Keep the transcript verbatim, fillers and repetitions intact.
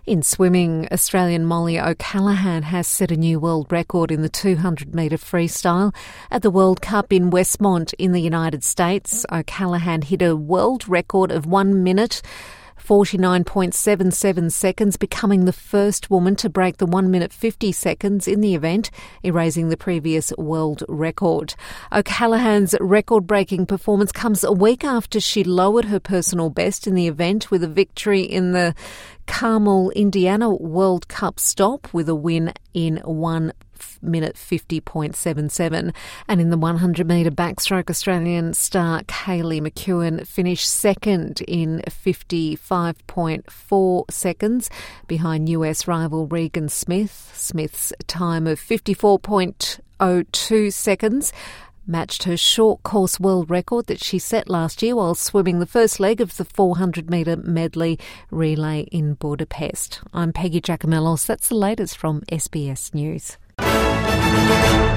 In swimming, Australian Molly O'Callaghan has set a new world record in the two hundred metre freestyle at the World Cup in Westmont in the United States. O'Callaghan hit a world record of one minute, forty-nine point seven seven seconds, becoming the first woman to break the one minute fifty seconds in the event, erasing the previous world record. O'Callaghan's record-breaking performance comes a week after she lowered her personal best in the event with a victory in the Carmel, Indiana World Cup stop with a win in one minute fifty point seven seven. And in the one hundred metre backstroke, Australian star Kaylee McEwen finished second in fifty-five point four seconds behind U S rival Regan Smith. Smith's time of fifty-four point oh two seconds matched her short course world record that she set last year while swimming the first leg of the four hundred metre medley relay in Budapest. I'm Peggy Giacomellos. That's the latest from S B S News.